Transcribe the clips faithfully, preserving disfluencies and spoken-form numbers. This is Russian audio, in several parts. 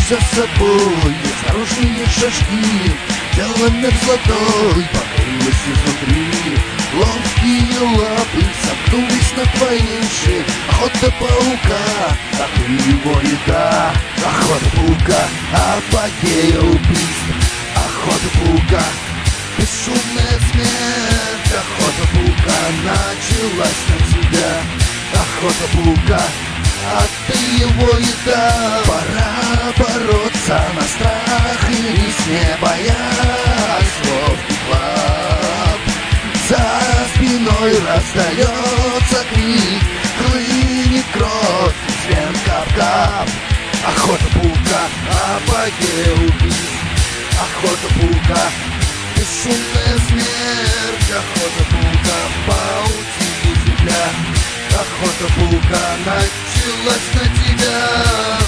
за собой осторожные шажки. Тело мерзлотой покрылось изнутри. Ловкие лапы сомкнулись на твоей шее. Охота паука, а ты его еда. Охота паука, апогея убийств. Охота паука, бесшумная смерть. Охота паука началась на тебя. Охота паука, а ты его еда. Пора бороться на страх и риск, не боясь ловких лап. За спиной раздается крик, хлынет кровь, звен кап-кап. Охота паука, апогея убийств. Охота паука, бесшумная смерть. Охота паука, паутину земля. Охота паука началась на тебя.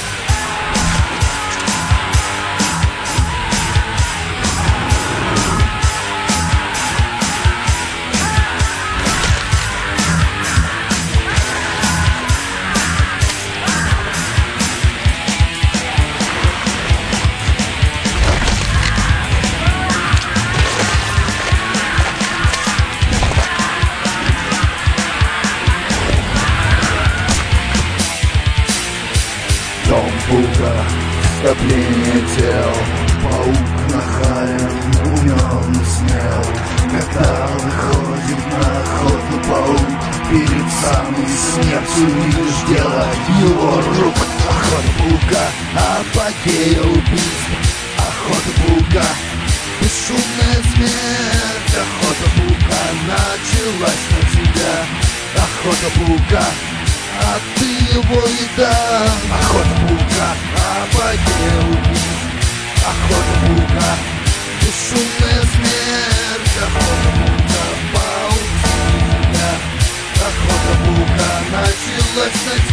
Дом паука, скопление тел. Паук нахален, умен и смел. Когда выходит на охоту паук, перед самой смертью видишь дело его рук. Охота паука, апогея убийств. Охота паука, бесшумная смерть. Охота паука началась на тебя. Охота паука, а ты его еда. Охота паука, апогея убийств. Охота паука, бесшумная смерть. Охота паука, паутина. Охота паука началась на